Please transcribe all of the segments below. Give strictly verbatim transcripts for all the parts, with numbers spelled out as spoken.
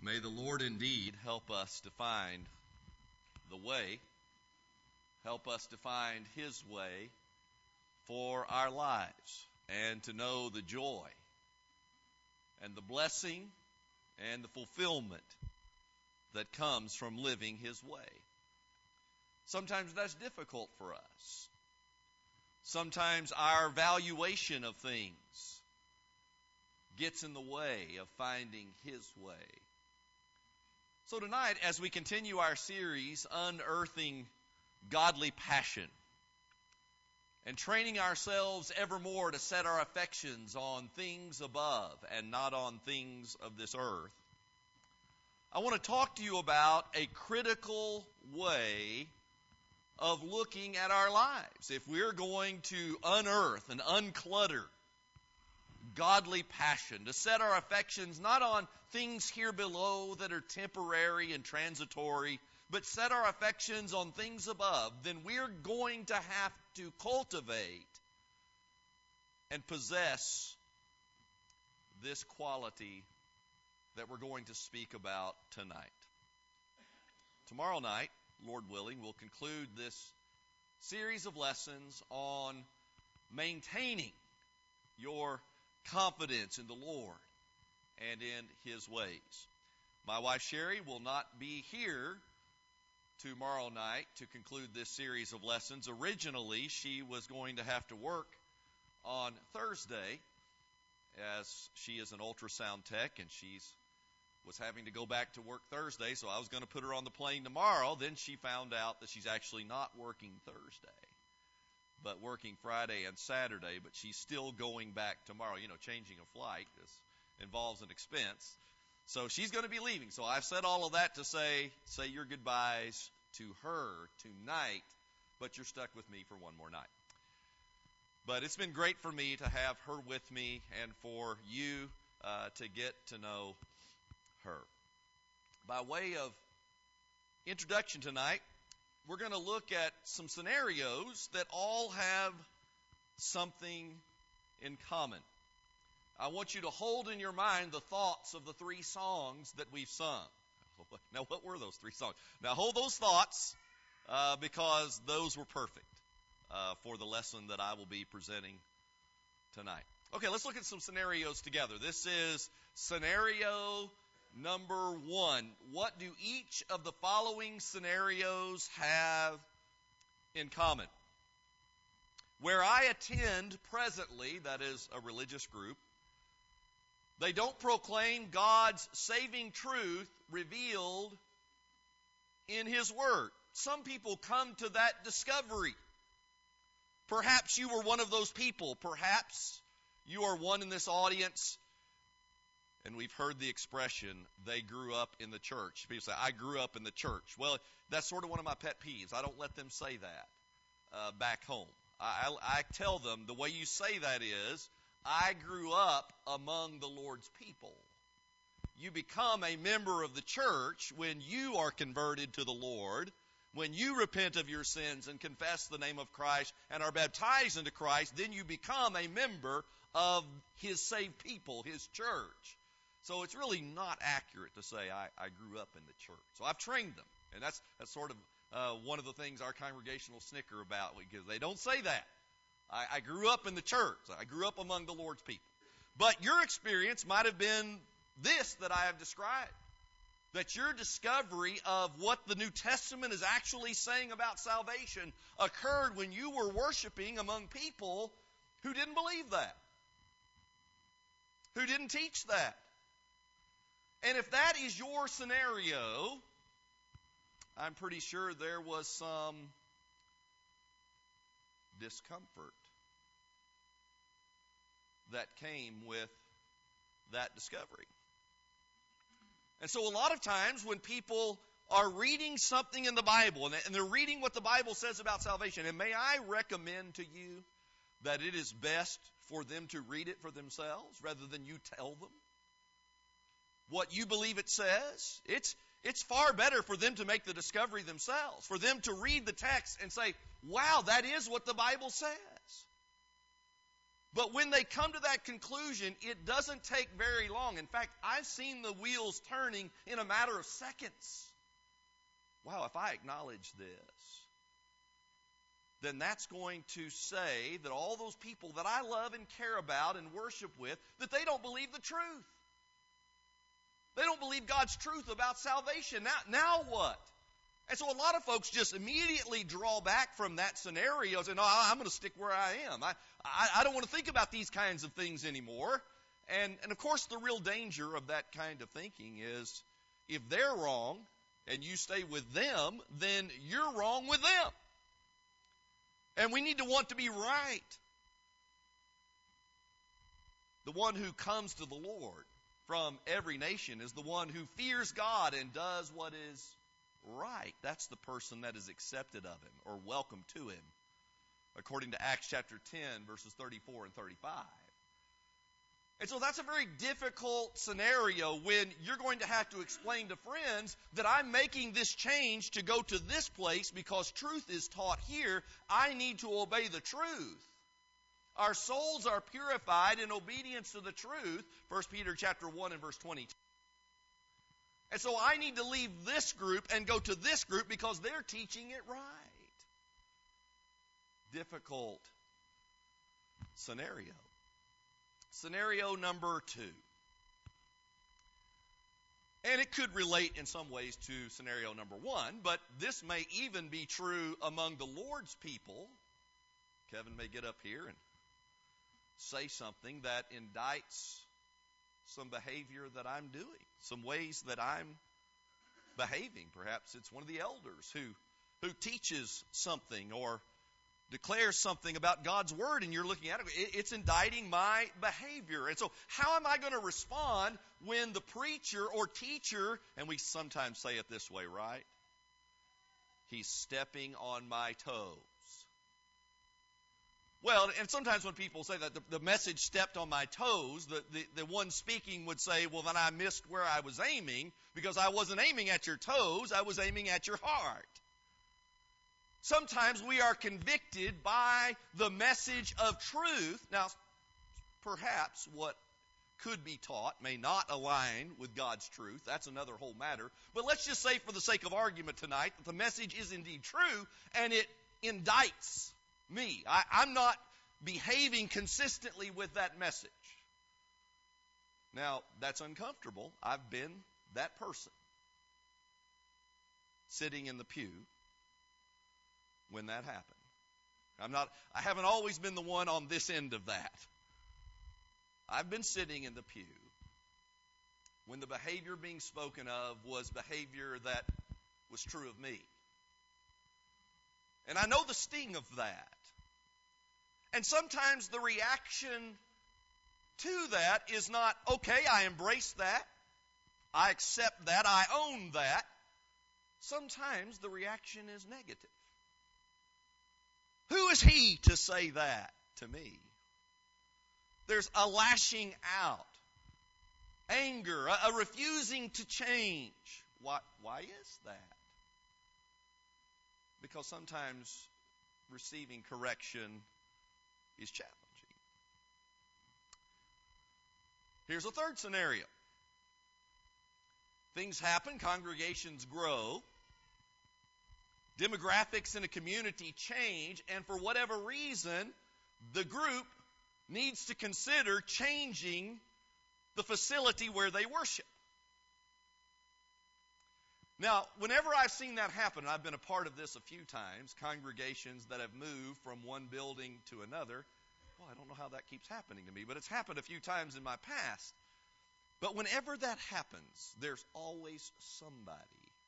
May the Lord indeed help us to find the way, help us to find His way for our lives, and to know the joy and the blessing and the fulfillment that comes from living His way. Sometimes that's difficult for us. Sometimes our valuation of things gets in the way of finding His way. So tonight, as we continue our series, Unearthing Godly Passion, and training ourselves evermore to set our affections on things above and not on things of this earth, I want to talk to you about a critical way of looking at our lives. If we're going to unearth and unclutter godly passion, to set our affections not on things here below that are temporary and transitory, but set our affections on things above, then we're going to have to cultivate and possess this quality that we're going to speak about tonight. Tomorrow night, Lord willing, we'll conclude this series of lessons on maintaining your confidence in the Lord and in His ways. My wife Sherry will not be here tomorrow night to conclude this series of lessons. Originally, she was going to have to work on Thursday, as she is an ultrasound tech, and she's was having to go back to work Thursday, so I was going to put her on the plane tomorrow. Then she found out that she's actually not working Thursday, but working Friday and Saturday, but she's still going back tomorrow. You know, changing a flight is, involves an expense. So she's going to be leaving. So I've said all of that to say, say your goodbyes to her tonight, but you're stuck with me for one more night. But it's been great for me to have her with me and for you uh, to get to know her. By way of introduction tonight, we're going to look at some scenarios that all have something in common. I want you to hold in your mind the thoughts of the three songs that we've sung. Now, what were those three songs? Now, hold those thoughts uh, because those were perfect uh, for the lesson that I will be presenting tonight. Okay, let's look at some scenarios together. This is scenario number one. What do each of the following scenarios have in common? Where I attend presently, that is a religious group, they don't proclaim God's saving truth revealed in His Word. Some people come to that discovery. Perhaps you were one of those people. Perhaps you are one in this audience, and we've heard the expression, they grew up in the church. People say, I grew up in the church. Well, that's sort of one of my pet peeves. I don't let them say that uh, back home. I, I, I tell them the way you say that is, I grew up among the Lord's people. You become a member of the church when you are converted to the Lord, when you repent of your sins and confess the name of Christ and are baptized into Christ, then you become a member of His saved people, His church. So it's really not accurate to say I, I grew up in the church. So I've trained them, and that's, that's sort of uh, one of the things our congregation will snicker about, because they don't say that. I, I grew up in the church. I grew up among the Lord's people. But your experience might have been this that I have described, that your discovery of what the New Testament is actually saying about salvation occurred when you were worshiping among people who didn't believe that, who didn't teach that. And if that is your scenario, I'm pretty sure there was some discomfort that came with that discovery. And so a lot of times when people are reading something in the Bible, and they're reading what the Bible says about salvation, and may I recommend to you that it is best for them to read it for themselves rather than you tell them what you believe it says. It's it's far better for them to make the discovery themselves, for them to read the text and say, wow, that is what the Bible says. But when they come to that conclusion, it doesn't take very long. In fact, I've seen the wheels turning in a matter of seconds. Wow, if I acknowledge this, then that's going to say that all those people that I love and care about and worship with, that they don't believe the truth. They don't believe God's truth about salvation. Now, now what? And so a lot of folks just immediately draw back from that scenario and say, no, I'm going to stick where I am. I, I, I don't want to think about these kinds of things anymore. And, and of course, the real danger of that kind of thinking is if they're wrong and you stay with them, then you're wrong with them. And we need to want to be right. The one who comes to the Lord from every nation is the one who fears God and does what is right. That's the person that is accepted of him or welcome to him, according to Acts chapter ten, verses thirty-four and thirty-five. And so that's a very difficult scenario when you're going to have to explain to friends that I'm making this change to go to this place because truth is taught here. I need to obey the truth. Our souls are purified in obedience to the truth, First Peter chapter one and verse twenty-two. And so I need to leave this group and go to this group because they're teaching it right. Difficult scenario. Scenario number two. And it could relate in some ways to scenario number one, but this may even be true among the Lord's people. Kevin may get up here and say something that indicts some behavior that I'm doing, some ways that I'm behaving. Perhaps it's one of the elders who, who teaches something or declares something about God's Word, and you're looking at it, it's indicting my behavior. And so how am I going to respond when the preacher or teacher, and we sometimes say it this way, right? He's stepping on my toes. Well, and sometimes when people say that, the, the message stepped on my toes, the, the, the one speaking would say, well, then I missed where I was aiming, because I wasn't aiming at your toes, I was aiming at your heart. Sometimes we are convicted by the message of truth. Now, perhaps what could be taught may not align with God's truth. That's another whole matter. But let's just say for the sake of argument tonight that the message is indeed true and it indicts me. I, I'm not behaving consistently with that message. Now, that's uncomfortable. I've been that person sitting in the pew when that happened. I'm not, I haven't always been the one on this end of that. I've been sitting in the pew when the behavior being spoken of was behavior that was true of me. And I know the sting of that. And sometimes the reaction to that is not, okay, I embrace that, I accept that, I own that. Sometimes the reaction is negative. Who is he to say that to me? There's a lashing out, anger, a, a refusing to change. Why, why is that? Because sometimes receiving correction is challenging. Here's a third scenario. Things happen, congregations grow, demographics in a community change, and for whatever reason, the group needs to consider changing the facility where they worship. Now, whenever I've seen that happen, and I've been a part of this a few times, congregations that have moved from one building to another, well, I don't know how that keeps happening to me, but it's happened a few times in my past. But whenever that happens, there's always somebody,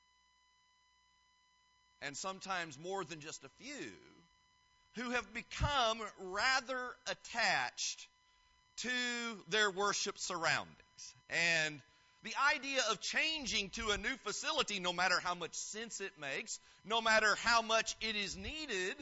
and sometimes more than just a few, who have become rather attached to their worship surroundings. And the idea of changing to a new facility, no matter how much sense it makes, no matter how much it is needed,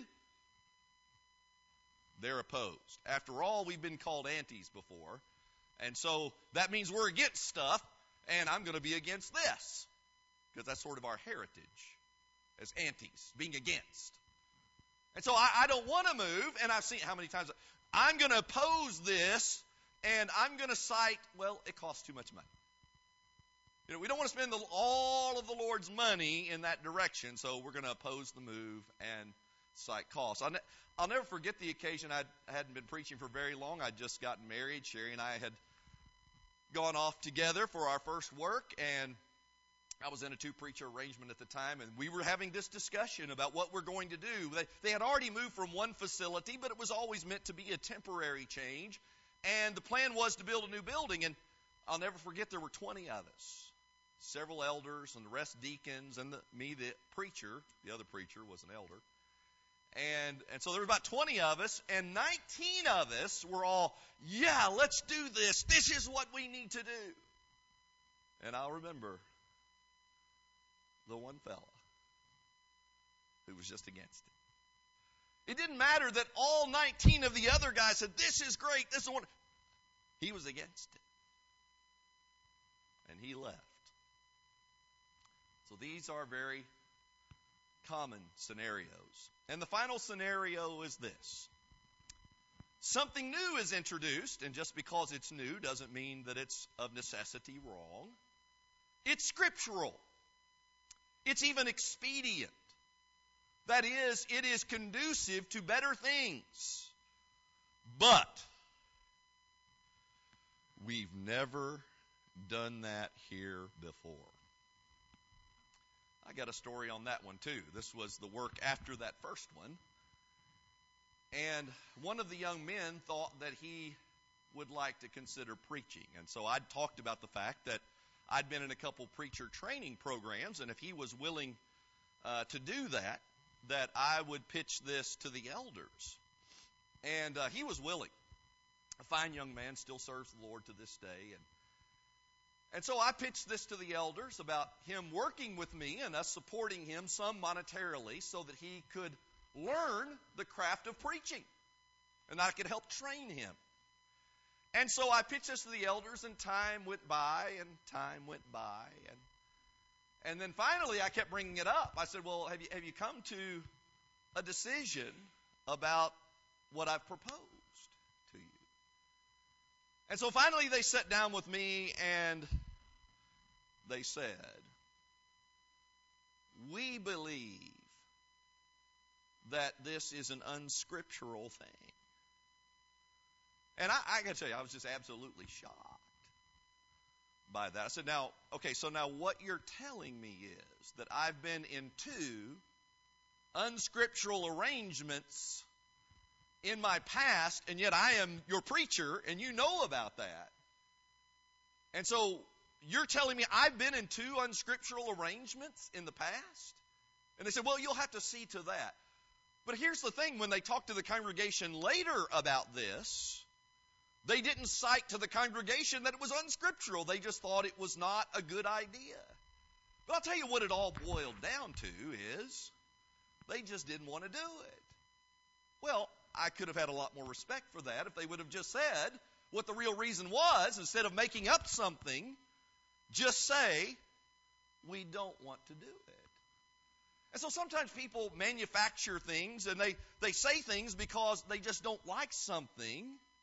they're opposed. After all, we've been called antis before, and so that means we're against stuff, and I'm going to be against this, because that's sort of our heritage as antis, being against. And so I, I don't want to move, and I've seen how many times I'm going to oppose this, and I'm going to cite, well, it costs too much money. You know, we don't want to spend the, all of the Lord's money in that direction, so we're going to oppose the move and cite costs. I'll, ne- I'll never forget the occasion. I'd, I hadn't been preaching for very long. I'd just gotten married. Sherry and I had gone off together for our first work, and I was in a two-preacher arrangement at the time, and we were having this discussion about what we're going to do. They, they had already moved from one facility, but it was always meant to be a temporary change, and the plan was to build a new building, and I'll never forget there were twenty of us. Several elders and the rest deacons and the, me, the preacher. The other preacher was an elder. And and so there were about twenty of us, and nineteen of us were all, yeah, let's do this. This is what we need to do. And I'll remember the one fella who was just against it. It didn't matter that all nineteen of the other guys said, this is great. This is what. He was against it. And he left. So these are very common scenarios. And the final scenario is this. Something new is introduced, and just because it's new doesn't mean that it's of necessity wrong. It's scriptural. It's even expedient. That is, it is conducive to better things. But we've never done that here before. I got a story on that one too. This was the work after that first one. And one of the young men thought that he would like to consider preaching. And so I'd talked about the fact that I'd been in a couple preacher training programs, and if he was willing uh, to do that, that I would pitch this to the elders. And uh, he was willing. A fine young man, still serves the Lord to this day. And And so I pitched this to the elders about him working with me and us supporting him some monetarily so that he could learn the craft of preaching and I could help train him. And so I pitched this to the elders, and time went by and time went by. And and then finally I kept bringing it up. I said, well, have you, have you come to a decision about what I've proposed to you? And so finally they sat down with me and they said, we believe that this is an unscriptural thing. And I, I got to tell you, I was just absolutely shocked by that. I said, now, okay, so now what you're telling me is that I've been in two unscriptural arrangements in my past, and yet I am your preacher, and you know about that. And so you're telling me I've been in two unscriptural arrangements in the past? And they said, well, you'll have to see to that. But here's the thing. When they talked to the congregation later about this, they didn't cite to the congregation that it was unscriptural. They just thought it was not a good idea. But I'll tell you what it all boiled down to is they just didn't want to do it. Well, I could have had a lot more respect for that if they would have just said what the real reason was. Instead of making up something, just say, we don't want to do it. And so sometimes people manufacture things, and they, they say things because they just don't like something.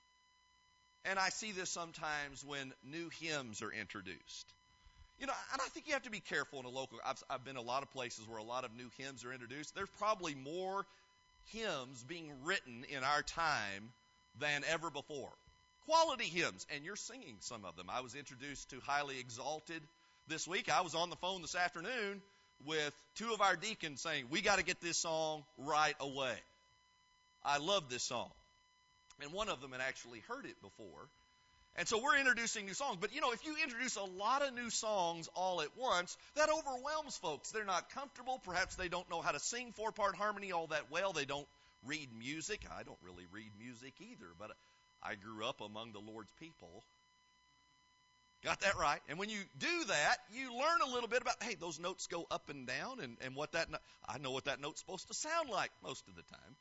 And I see this sometimes when new hymns are introduced. You know, and I think you have to be careful in a local. I've, I've been a lot of places where a lot of new hymns are introduced. There's probably more hymns being written in our time than ever before. Quality hymns, and you're singing some of them. I was introduced to Highly Exalted this week. I was on the phone this afternoon with two of our deacons saying, we got to get this song right away. I love this song. And one of them had actually heard it before. And so we're introducing new songs. But, you know, if you introduce a lot of new songs all at once, that overwhelms folks. They're not comfortable. Perhaps they don't know how to sing four-part harmony all that well. They don't read music. I don't really read music either, but I grew up among the Lord's people. Got that right. And when you do that, you learn a little bit about, hey, those notes go up and down, and, and what that, no- I know what that note's supposed to sound like most of the time.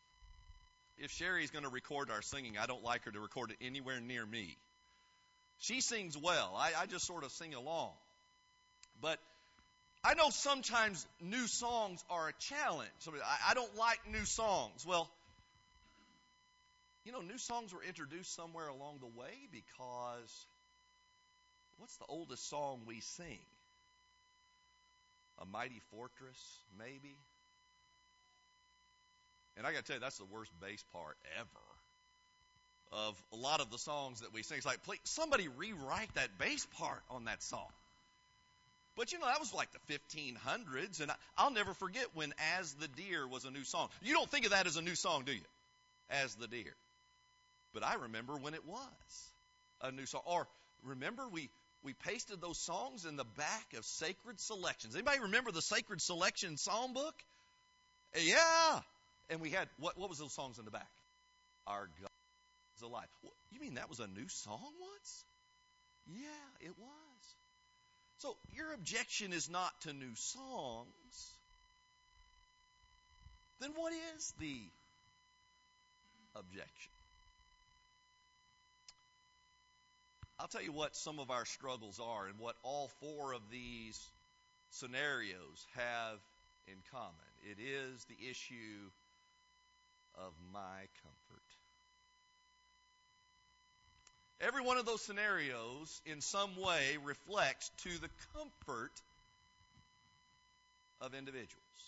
If Sherry's going to record our singing, I don't like her to record it anywhere near me. She sings well. I, I just sort of sing along. But I know sometimes new songs are a challenge. I, I don't like new songs. Well, You know, new songs were introduced somewhere along the way because what's the oldest song we sing? A Mighty Fortress, maybe? And I got to tell you, that's the worst bass part ever of a lot of the songs that we sing. It's like, please, somebody rewrite that bass part on that song. But, you know, that was like the fifteen hundreds, and I'll never forget when As the Deer was a new song. You don't think of that as a new song, do you? As the Deer. But I remember when it was a new song. Or remember we, we pasted those songs in the back of Sacred Selections. Anybody remember the Sacred Selection song book? Yeah. And we had, what, what was those songs in the back? Our God is alive. You mean that was a new song once? Yeah, it was. So your objection is not to new songs. Then what is the objection? I'll tell you what some of our struggles are and what all four of these scenarios have in common. It is the issue of my comfort. Every one of those scenarios in some way reflects to the comfort of individuals.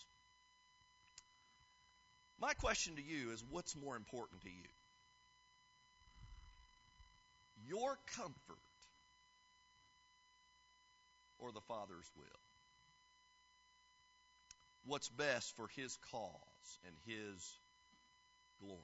My question to you is, what's more important to you? Your comfort or the Father's will? What's best for His cause and His glory?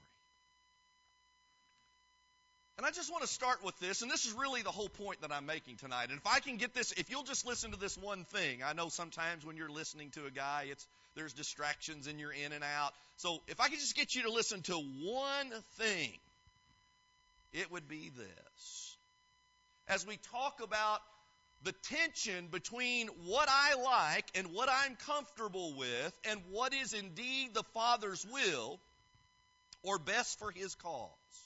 And I just want to start with this, and this is really the whole point that I'm making tonight. And if I can get this, if you'll just listen to this one thing. I know sometimes when you're listening to a guy, it's there's distractions and you're in and out. So if I could just get you to listen to one thing, it would be this. As we talk about the tension between what I like and what I'm comfortable with and what is indeed the Father's will or best for His cause,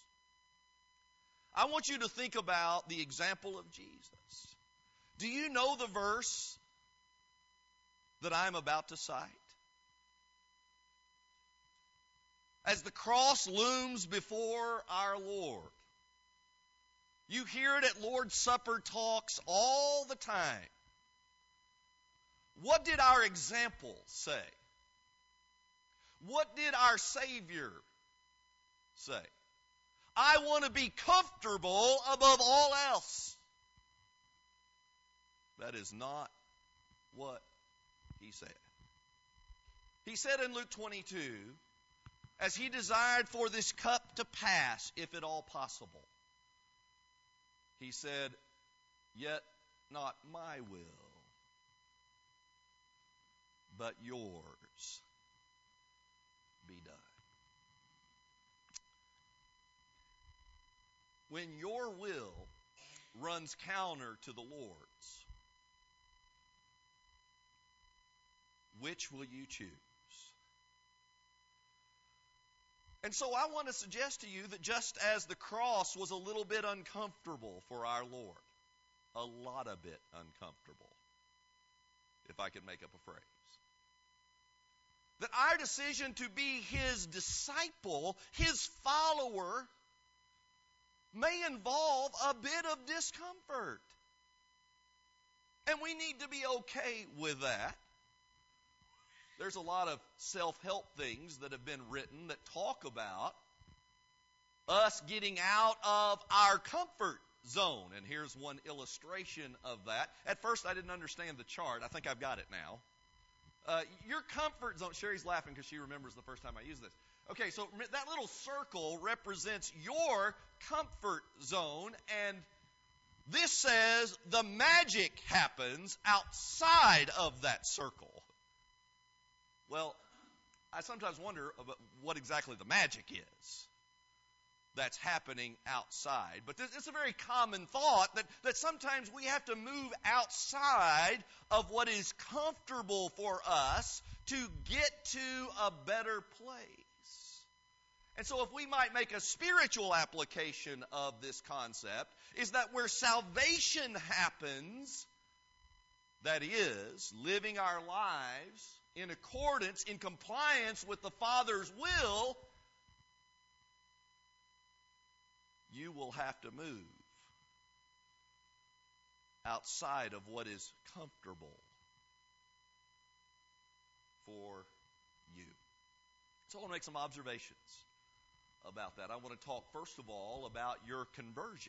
I want you to think about the example of Jesus. Do you know the verse that I'm about to cite? As the cross looms before our Lord, you hear it at Lord's Supper talks all the time. What did our example say? What did our Savior say? I want to be comfortable above all else. That is not what He said. He said in Luke twenty-two, as He desired for this cup to pass, if at all possible, He said, yet not my will, but yours be done. When your will runs counter to the Lord's, which will you choose? And so I want to suggest to you that just as the cross was a little bit uncomfortable for our Lord, a lot of bit uncomfortable, if I could make up a phrase, that our decision to be His disciple, His follower, may involve a bit of discomfort. And we need to be okay with that. There's a lot of self-help things that have been written that talk about us getting out of our comfort zone. And here's one illustration of that. At first, I didn't understand the chart. I think I've got it now. Uh, your comfort zone. Sherry's laughing because she remembers the first time I used this. Okay, so that little circle represents your comfort zone, and this says the magic happens outside of that circle. Well, I sometimes wonder about what exactly the magic is that's happening outside. But this, it's a very common thought that, that sometimes we have to move outside of what is comfortable for us to get to a better place. And so if we might make a spiritual application of this concept, is that where salvation happens, that is, living our lives in accordance, in compliance with the Father's will, you will have to move outside of what is comfortable for you. So I want to make some observations about that. I want to talk, first of all, about your conversion,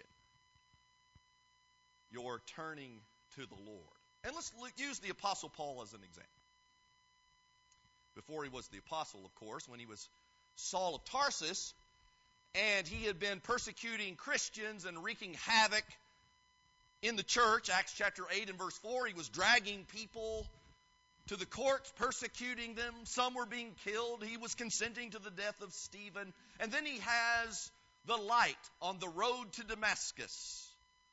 your turning to the Lord. And let's use the Apostle Paul as an example. Before he was the apostle, of course, when he was Saul of Tarsus, and he had been persecuting Christians and wreaking havoc in the church, Acts chapter eight and verse four, he was dragging people to the courts, persecuting them. Some were being killed. He was consenting to the death of Stephen. And then he has the light on the road to Damascus.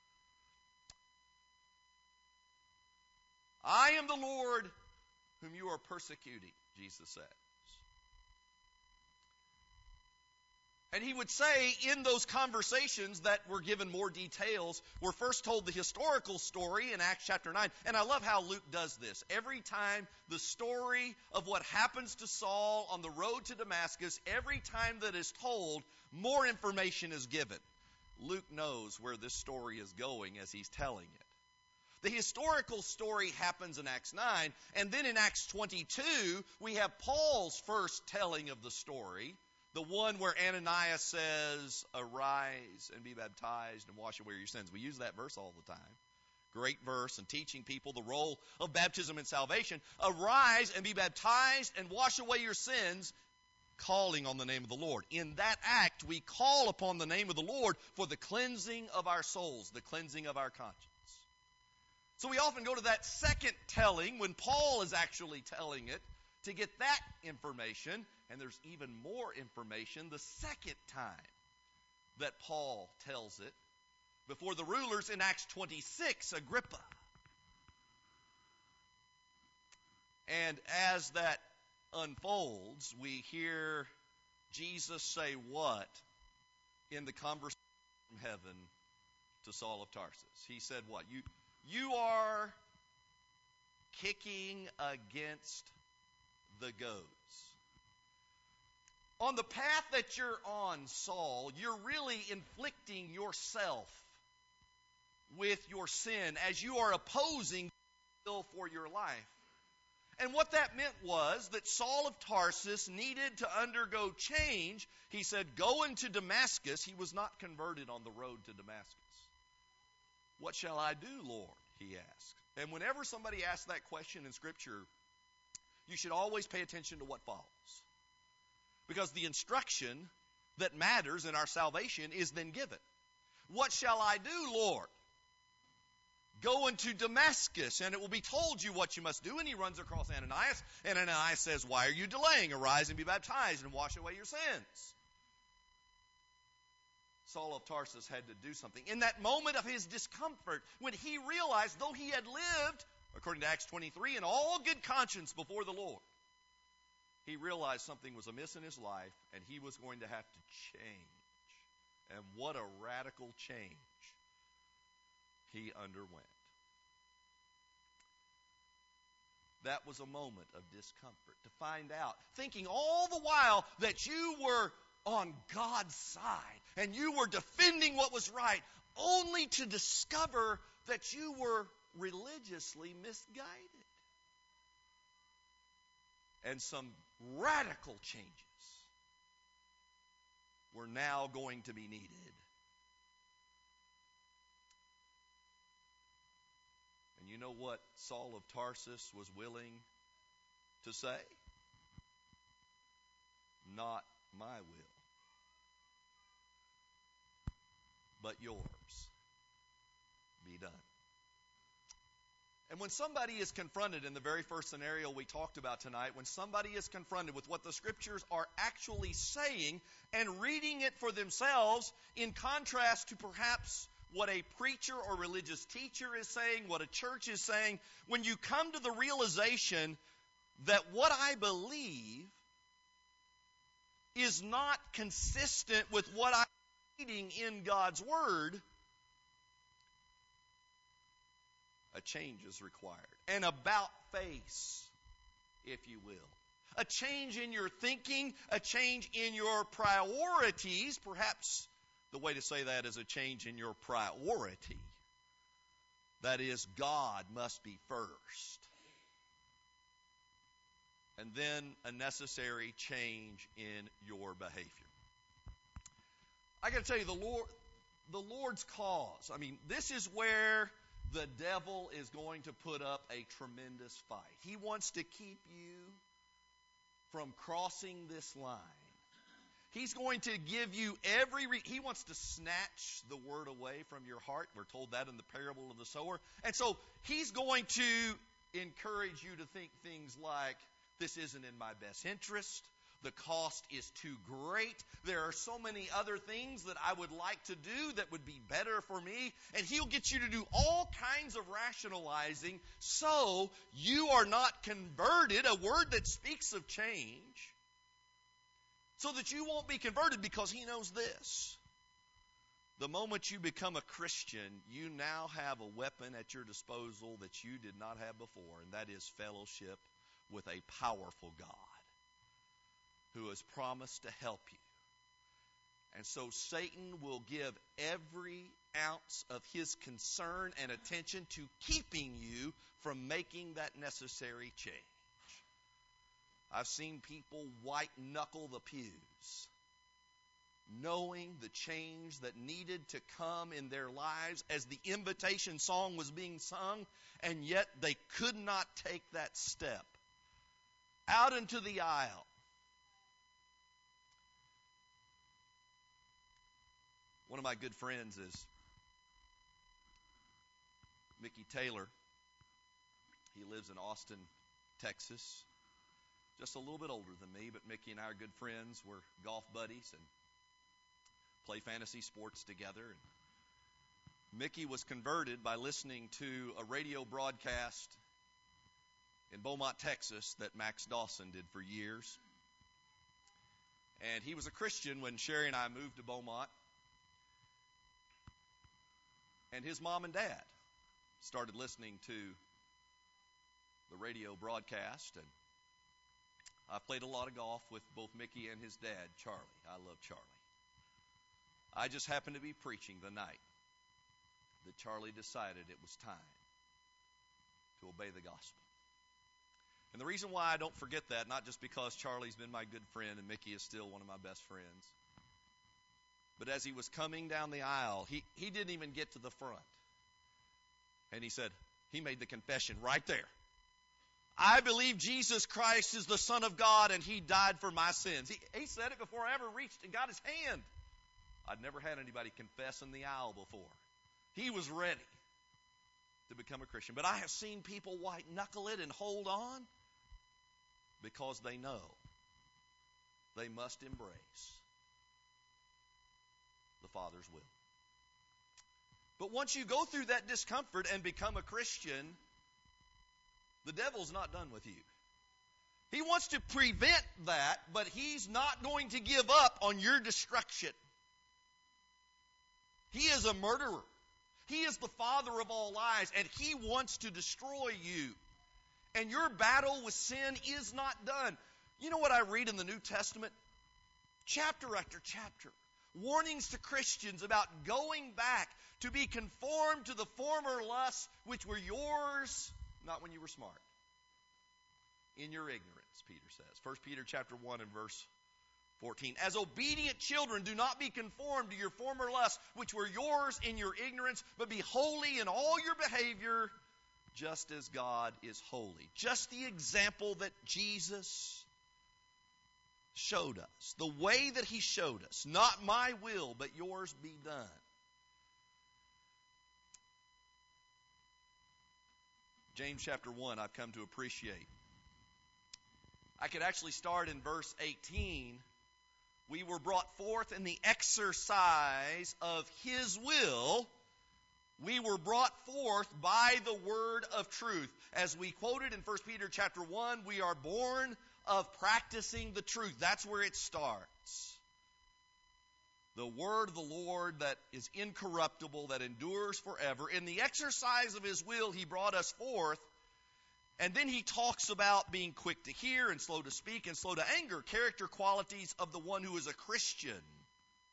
I am the Lord whom you are persecuting, Jesus says. And he would say in those conversations that were given more details, we're first told the historical story in Acts chapter nine. And I love how Luke does this. Every time the story of what happens to Saul on the road to Damascus, every time that is told, more information is given. Luke knows where this story is going as he's telling it. The historical story happens in Acts nine, and then in Acts twenty-two, we have Paul's first telling of the story. The one where Ananias says, arise and be baptized and wash away your sins. We use that verse all the time. Great verse in teaching people the role of baptism and salvation. Arise and be baptized and wash away your sins, calling on the name of the Lord. In that act, we call upon the name of the Lord for the cleansing of our souls, the cleansing of our conscience. So we often go to that second telling when Paul is actually telling it to get that information. And there's even more information the second time that Paul tells it before the rulers in Acts twenty-six, Agrippa. And as that unfolds, we hear Jesus say what in the conversation from heaven to Saul of Tarsus? He said what? You, you are kicking against the goads. On the path that you're on, Saul, you're really inflicting yourself with your sin as you are opposing the will for your life. And what that meant was that Saul of Tarsus needed to undergo change. He said, go into Damascus. He was not converted on the road to Damascus. What shall I do, Lord? He asked. And whenever somebody asks that question in Scripture, you should always pay attention to what follows. Because the instruction that matters in our salvation is then given. What shall I do, Lord? Go into Damascus, and it will be told you what you must do. And he runs across Ananias, and Ananias says, why are you delaying? Arise and be baptized and wash away your sins. Saul of Tarsus had to do something. In that moment of his discomfort, when he realized, though he had lived, according to Acts twenty-three, in all good conscience before the Lord, he realized something was amiss in his life, and he was going to have to change. And what a radical change he underwent. That was a moment of discomfort to find out, thinking all the while that you were on God's side and you were defending what was right, only to discover that you were religiously misguided. And some radical changes were now going to be needed. And you know what Saul of Tarsus was willing to say? Not my will, but yours be done. And when somebody is confronted in the very first scenario we talked about tonight, when somebody is confronted with what the Scriptures are actually saying and reading it for themselves in contrast to perhaps what a preacher or religious teacher is saying, what a church is saying, when you come to the realization that what I believe is not consistent with what I'm reading in God's Word, a change is required. An about face, if you will. A change in your thinking, a change in your priorities. Perhaps the way to say that is a change in your priority. That is, God must be first. And then a necessary change in your behavior. I got to tell you, the Lord, the Lord's cause. I mean, this is where the devil is going to put up a tremendous fight. He wants to keep you from crossing this line. He's going to give you every, re- he wants to snatch the word away from your heart. We're told that in the parable of the sower. And so he's going to encourage you to think things like, this isn't in my best interest. The cost is too great. There are so many other things that I would like to do that would be better for me. And he'll get you to do all kinds of rationalizing so you are not converted, a word that speaks of change, so that you won't be converted, because he knows this. The moment you become a Christian, you now have a weapon at your disposal that you did not have before, and that is fellowship with a powerful God who has promised to help you. And so Satan will give every ounce of his concern and attention to keeping you from making that necessary change. I've seen people white-knuckle the pews, knowing the change that needed to come in their lives as the invitation song was being sung, and yet they could not take that step out into the aisle. One of my good friends is Mickey Taylor. He lives in Austin, Texas. Just a little bit older than me, but Mickey and I are good friends. We're golf buddies and play fantasy sports together. And Mickey was converted by listening to a radio broadcast in Beaumont, Texas, that Max Dawson did for years. And he was a Christian when Sherry and I moved to Beaumont. And his mom and dad started listening to the radio broadcast, and I played a lot of golf with both Mickey and his dad, Charlie. I love Charlie. I just happened to be preaching the night that Charlie decided it was time to obey the gospel. And the reason why I don't forget that, not just because Charlie's been my good friend and Mickey is still one of my best friends, but as he was coming down the aisle, he, he didn't even get to the front. And he said, he made the confession right there. I believe Jesus Christ is the Son of God and he died for my sins. He, he said it before I ever reached and got his hand. I'd never had anybody confess in the aisle before. He was ready to become a Christian. But I have seen people white-knuckle it and hold on because they know they must embrace the Father's will. But once you go through that discomfort and become a Christian, the devil's not done with you. He wants to prevent that, but he's not going to give up on your destruction. He is a murderer. He is the father of all lies, and he wants to destroy you. And your battle with sin is not done. You know what I read in the New Testament? Chapter after chapter. Warnings to Christians about going back to be conformed to the former lusts which were yours, not when you were smart. In your ignorance, Peter says. First Peter chapter one and verse fourteen. As obedient children, do not be conformed to your former lusts, which were yours in your ignorance, but be holy in all your behavior, just as God is holy. Just the example that Jesus showed us. The way that he showed us. Not my will, but yours be done. James chapter one, I've come to appreciate. I could actually start in verse eighteen. We were brought forth in the exercise of his will. We were brought forth by the word of truth. As we quoted in First Peter chapter one, we are born of practicing the truth. That's where it starts. The word of the Lord that is incorruptible, that endures forever. In the exercise of his will, he brought us forth. And then he talks about being quick to hear and slow to speak and slow to anger, character qualities of the one who is a Christian.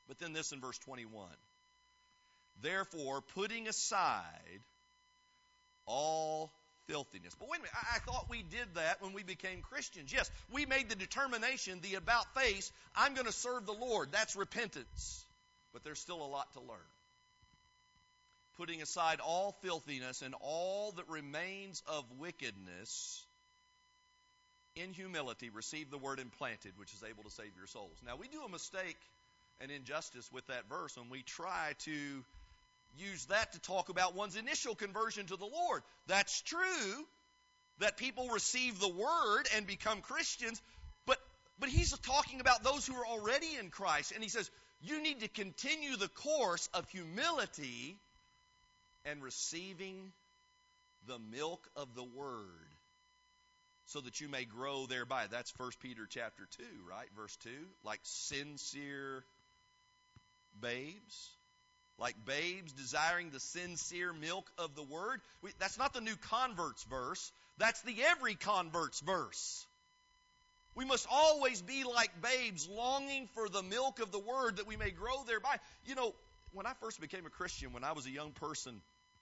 But then this in verse twenty-one. Therefore, putting aside all filthiness. But wait a minute, I, I thought we did that when we became Christians. Yes, we made the determination, the about face, I'm going to serve the Lord. That's repentance. But there's still a lot to learn. Putting aside all filthiness and all that remains of wickedness, in humility receive the word implanted, which is able to save your souls. Now, we do a mistake and injustice with that verse when we try to use that to talk about one's initial conversion to the Lord. That's true that people receive the word and become Christians, but but he's talking about those who are already in Christ. And he says, you need to continue the course of humility and receiving the milk of the word so that you may grow thereby. That's First Peter chapter two, right? Verse two, like sincere babes. Like babes desiring the sincere milk of the word. We, that's not the new converts verse. That's the every converts verse. We must always be like babes, longing for the milk of the word that we may grow thereby. You know, when I first became a Christian, when I was a young person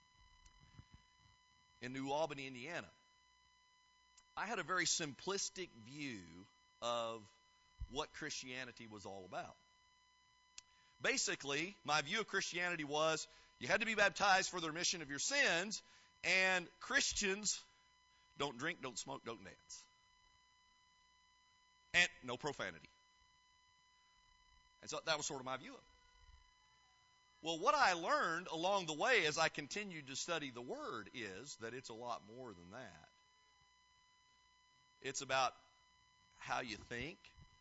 in New Albany, Indiana, I had a very simplistic view of what Christianity was all about. Basically, my view of Christianity was you had to be baptized for the remission of your sins, and Christians don't drink, don't smoke, don't dance. And no profanity. And so that was sort of my view of it. Well, what I learned along the way as I continued to study the Word is that it's a lot more than that. It's about how you think.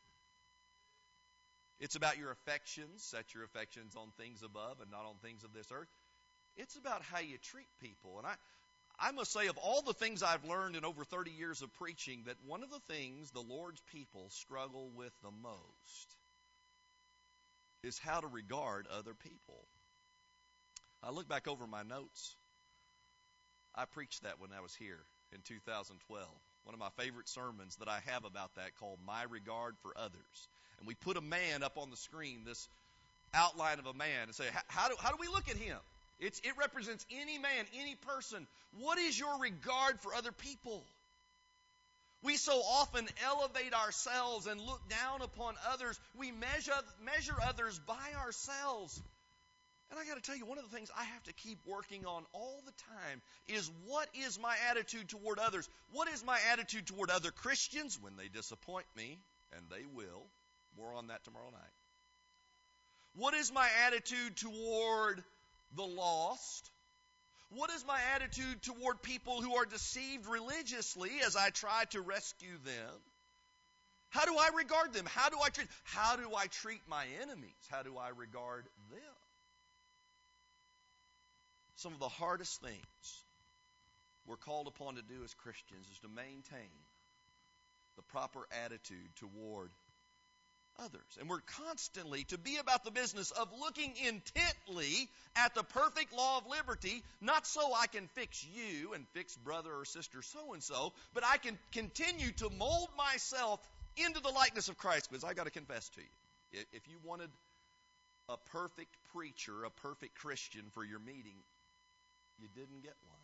It's about your affections. Set your affections on things above and not on things of this earth. It's about how you treat people. And I, I must say, of all the things I've learned in over thirty years of preaching, that one of the things the Lord's people struggle with the most is how to regard other people. I look back over my notes. I preached that when I was here in two thousand twelve. One of my favorite sermons that I have about that, called My Regard for Others. And we put a man up on the screen, this outline of a man, and say, how do, how do we look at him? It's, it represents any man, any person. What is your regard for other people? We so often elevate ourselves and look down upon others. We measure, measure others by ourselves. And I got to tell you, one of the things I have to keep working on all the time is, what is my attitude toward others? What is my attitude toward other Christians when they disappoint me? And they will. More on that tomorrow night. What is my attitude toward the lost? What is my attitude toward people who are deceived religiously as I try to rescue them? How do I regard them? How do I treat How do I treat my enemies? How do I regard them? Some of the hardest things we're called upon to do as Christians is to maintain the proper attitude toward others. And we're constantly to be about the business of looking intently at the perfect law of liberty, not so I can fix you and fix brother or sister so-and-so, but I can continue to mold myself into the likeness of Christ. Because I got to confess to you, if you wanted a perfect preacher, a perfect Christian for your meeting, you didn't get one.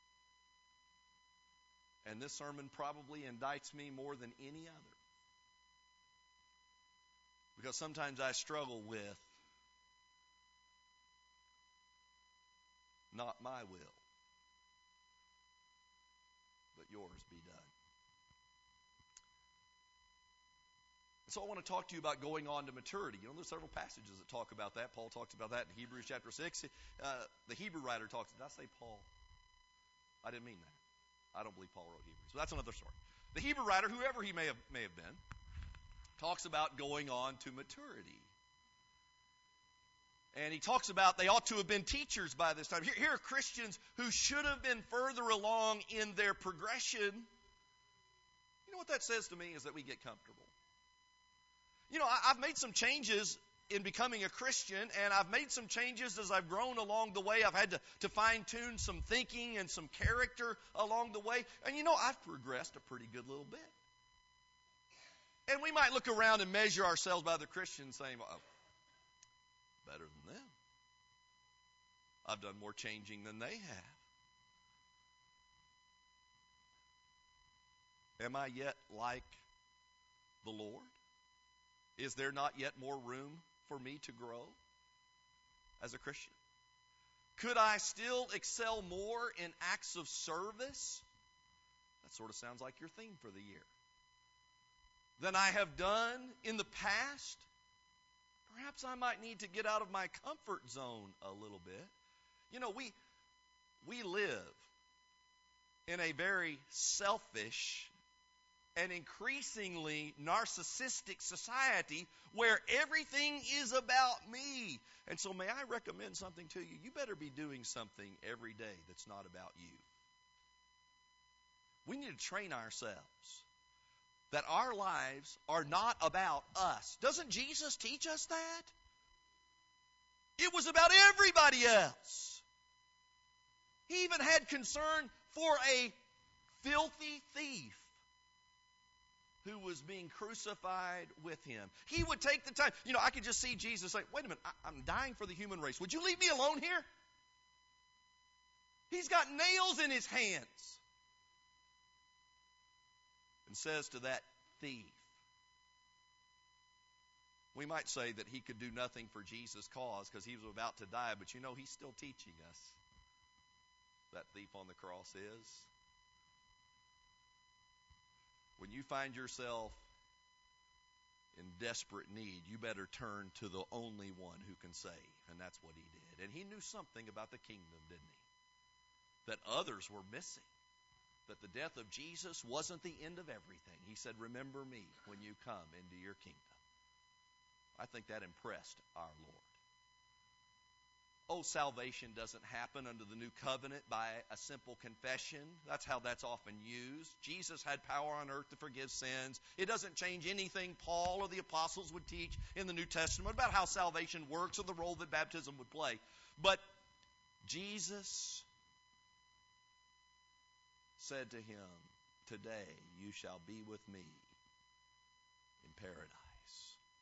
And this sermon probably indicts me more than any other. Because sometimes I struggle with, not my will, but yours be done. So I want to talk to you about going on to maturity. You know, there's several passages that talk about that. Paul talks about that in Hebrews chapter six. Uh, the Hebrew writer talks, did I say Paul? I didn't mean that. I don't believe Paul wrote Hebrews. So that's another story. The Hebrew writer, whoever he may have, may have been, talks about going on to maturity. And he talks about they ought to have been teachers by this time. Here, here are Christians who should have been further along in their progression. You know what that says to me is that we get comfortable. You know, I, I've made some changes in becoming a Christian, and I've made some changes as I've grown along the way. I've had to, to fine-tune some thinking and some character along the way. And you know, I've progressed a pretty good little bit. And we might look around and measure ourselves by other Christians saying, well, better than them. I've done more changing than they have. Am I yet like the Lord? Is there not yet more room for me to grow as a Christian? Could I still excel more in acts of service? That sort of sounds like your theme for the year. Than I have done in the past? Perhaps I might need to get out of my comfort zone a little bit. You know, we we live in a very selfish and increasingly narcissistic society where everything is about me. And so may I recommend something to you? You better be doing something every day that's not about you. We need to train ourselves that our lives are not about us. Doesn't Jesus teach us that? It was about everybody else. He even had concern for a filthy thief who was being crucified with him. He would take the time. You know, I could just see Jesus say, wait a minute, I, I'm dying for the human race. Would you leave me alone here? He's got nails in his hands. And says to that thief, we might say that he could do nothing for Jesus' cause because he was about to die, but you know, he's still teaching us. That thief on the cross is. When you find yourself in desperate need, you better turn to the only one who can save. And that's what he did. And he knew something about the kingdom, didn't he? That others were missing. That the death of Jesus wasn't the end of everything. He said, remember me when you come into your kingdom. I think that impressed our Lord. Oh, salvation doesn't happen under the new covenant by a simple confession. That's how that's often used. Jesus had power on earth to forgive sins. It doesn't change anything Paul or the apostles would teach in the New Testament about how salvation works or the role that baptism would play. But Jesus said to him, today you shall be with me in paradise.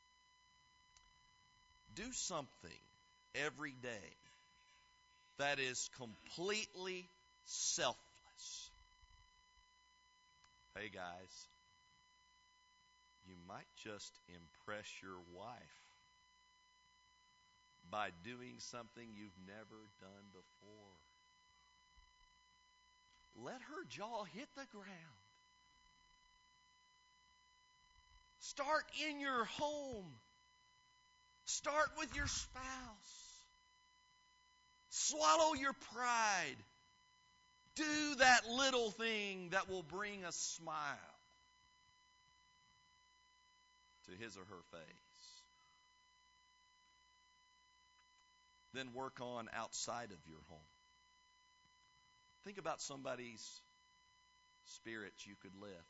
Do something every day that is completely selfless. Hey guys, you might just impress your wife by doing something you've never done before. Let her jaw hit the ground. Start in your home. Start with your spouse. Swallow your pride. Do that little thing that will bring a smile to his or her face. Then work on outside of your home. Think about somebody's spirits you could lift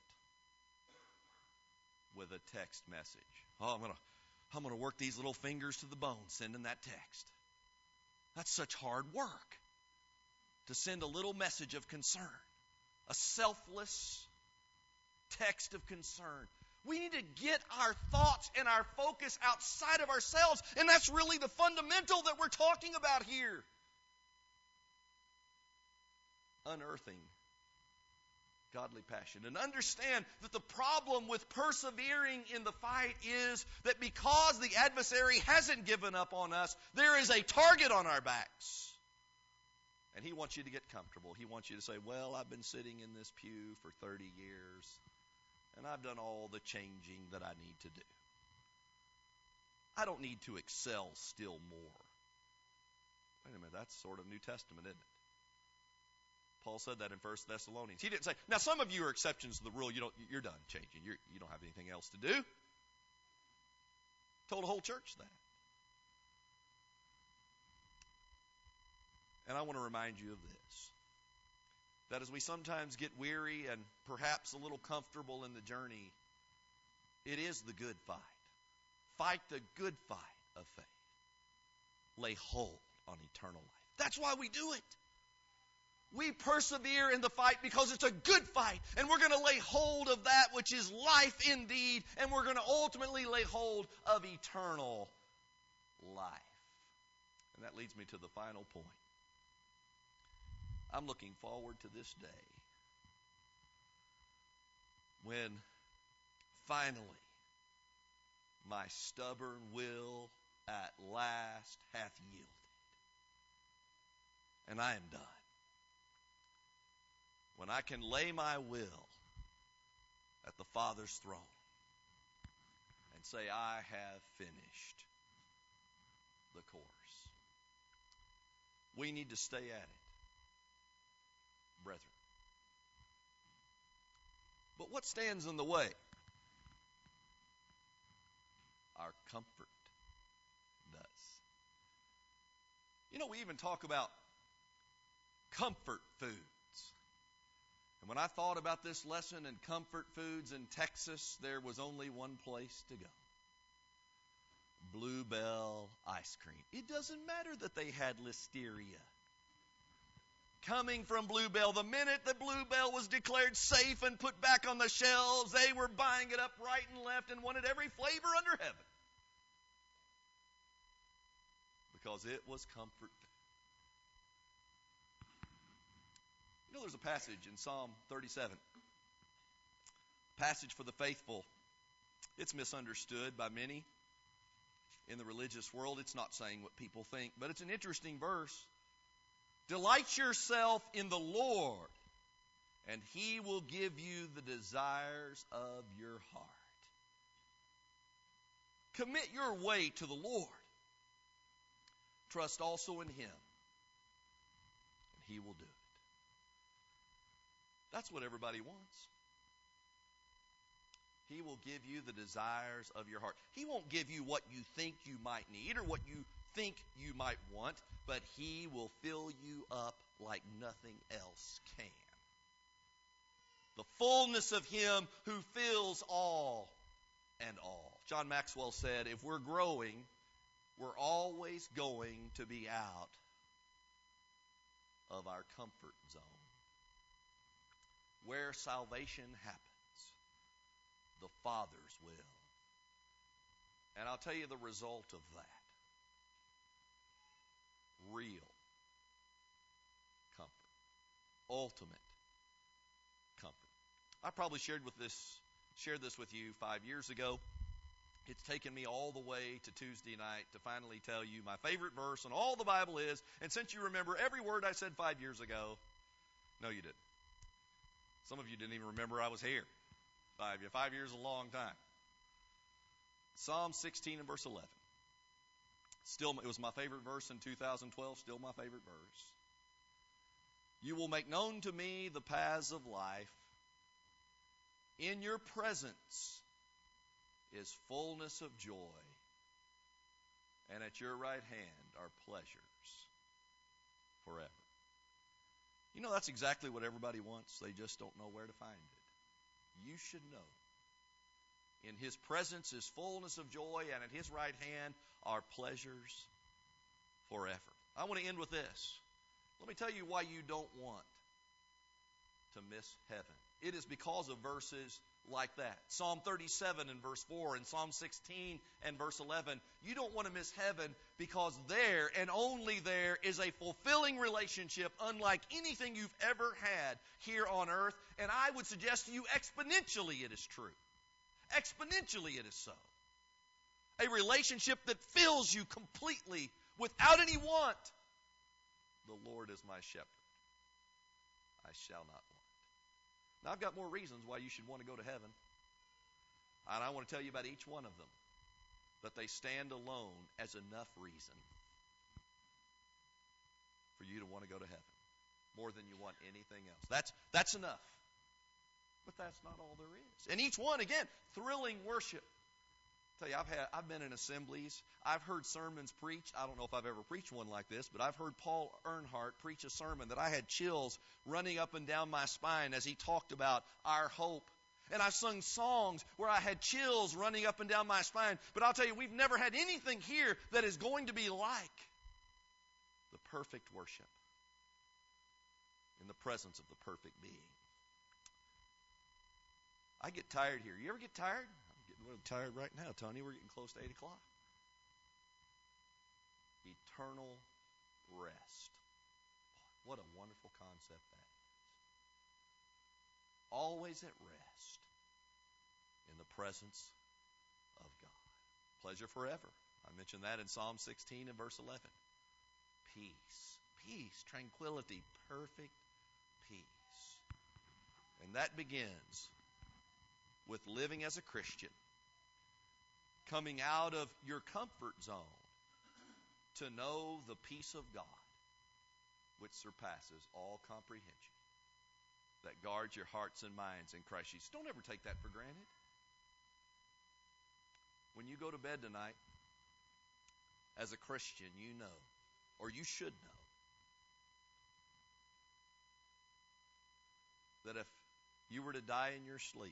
with a text message. Oh, I'm going to I'm going to work these little fingers to the bone sending that text. That's such hard work to send a little message of concern, a selfless text of concern. We need to get our thoughts and our focus outside of ourselves, and that's really the fundamental that we're talking about here. Unearthing godly passion. And understand that the problem with persevering in the fight is that because the adversary hasn't given up on us, there is a target on our backs. And he wants you to get comfortable. He wants you to say, well, I've been sitting in this pew for thirty years, and I've done all the changing that I need to do. I don't need to excel still more. Wait a minute, that's sort of New Testament, isn't it? Paul said that in First Thessalonians. He didn't say, now some of you are exceptions to the rule. You don't, you're done changing. You're, you don't have anything else to do. Told the whole church that. And I want to remind you of this. That as we sometimes get weary and perhaps a little comfortable in the journey, it is the good fight. Fight the good fight of faith. Lay hold on eternal life. That's why we do it. We persevere in the fight because it's a good fight, and we're going to lay hold of that which is life indeed, and we're going to ultimately lay hold of eternal life. And that leads me to the final point. I'm looking forward to this day when finally my stubborn will at last hath yielded, and I am done. When I can lay my will at the Father's throne and say, I have finished the course. We need to stay at it, brethren. But what stands in the way? Our comfort does. You know, we even talk about comfort foods. And when I thought about this lesson in comfort foods in Texas, there was only one place to go. Bluebell ice cream. It doesn't matter that they had listeria. Coming from Bluebell, the minute that Bluebell was declared safe and put back on the shelves, they were buying it up right and left and wanted every flavor under heaven. Because it was comfort. You know, there's a passage in Psalm thirty-seven. A passage for the faithful. It's misunderstood by many in the religious world. It's not saying what people think, but it's an interesting verse. Delight yourself in the Lord, and He will give you the desires of your heart. Commit your way to the Lord. Trust also in Him, and He will do it. That's what everybody wants. He will give you the desires of your heart. He won't give you what you think you might need or what you think you might want, but He will fill you up like nothing else can. The fullness of Him who fills all and all. John Maxwell said, if we're growing, we're always going to be out of our comfort zone. Where salvation happens, the Father's will. And I'll tell you the result of that. Real comfort. Ultimate comfort. I probably shared with this shared this with you five years ago. It's taken me all the way to Tuesday night to finally tell you my favorite verse in all the Bible is, and since you remember every word I said five years ago, no, you didn't. Some of you didn't even remember I was here. Five, five years is a long time. Psalm sixteen and verse eleven. Still, it was my favorite verse in two thousand twelve, still my favorite verse. You will make known to me the paths of life. In your presence is fullness of joy, and at your right hand are pleasures forever. You know, that's exactly what everybody wants. They just don't know where to find it. You should know. In His presence is fullness of joy, and at His right hand are pleasures forever. I want to end with this. Let me tell you why you don't want to miss heaven. It is because of verses like that. Psalm thirty-seven and verse four and Psalm sixteen and verse eleven. You don't want to miss heaven because there and only there is a fulfilling relationship unlike anything you've ever had here on earth. And I would suggest to you exponentially it is true. Exponentially it is so. A relationship that fills you completely without any want. The Lord is my shepherd. I shall not want. Now, I've got more reasons why you should want to go to heaven. And I want to tell you about each one of them. But they stand alone as enough reason for you to want to go to heaven. More than you want anything else. That's, that's enough. But that's not all there is. And each one, again, thrilling worship. I tell you, I've had I've been in assemblies. I've heard sermons preached. I don't know if I've ever preached one like this, but I've heard Paul Earnhardt preach a sermon that I had chills running up and down my spine as he talked about our hope. And I've sung songs where I had chills running up and down my spine. But I'll tell you, we've never had anything here that is going to be like the perfect worship in the presence of the perfect being. I get tired here. You ever get tired? I'm getting a little tired right now, Tony. We're getting close to eight o'clock. Eternal rest. What a wonderful concept that is. Always at rest in the presence of God. Pleasure forever. I mentioned that in Psalm sixteen and verse eleven. Peace, peace, tranquility, perfect peace. And that begins with living as a Christian, coming out of your comfort zone to know the peace of God, which surpasses all comprehension, that guards your hearts and minds in Christ Jesus. Don't ever take that for granted. When you go to bed tonight, as a Christian, you know, or you should know, that if you were to die in your sleep,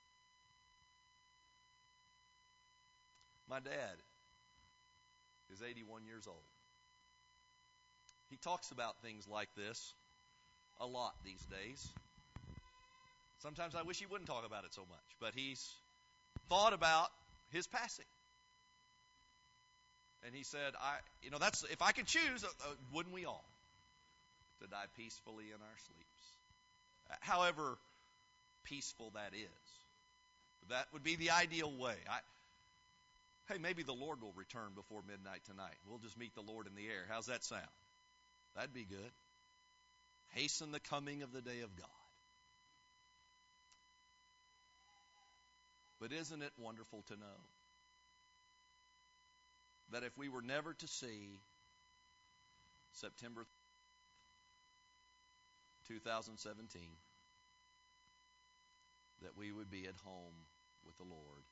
my dad is eighty-one years old. He talks about things like this a lot these days. Sometimes I wish he wouldn't talk about it so much, but he's thought about his passing. And he said, "I, you know, that's if I could choose, uh, uh, wouldn't we all, to die peacefully in our sleeps? Uh, however peaceful that is, that would be the ideal way. I, hey, maybe the Lord will return before midnight tonight. We'll just meet the Lord in the air. How's that sound? That'd be good. Hasten the coming of the day of God." But isn't it wonderful to know that if we were never to see September twenty seventeen, that we would be at home with the Lord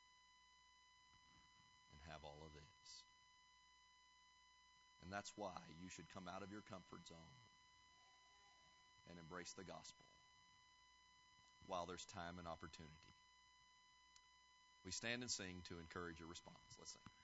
and have all of this. And that's why you should come out of your comfort zone and embrace the gospel while there's time and opportunity. We stand and sing to encourage your response. Let's sing.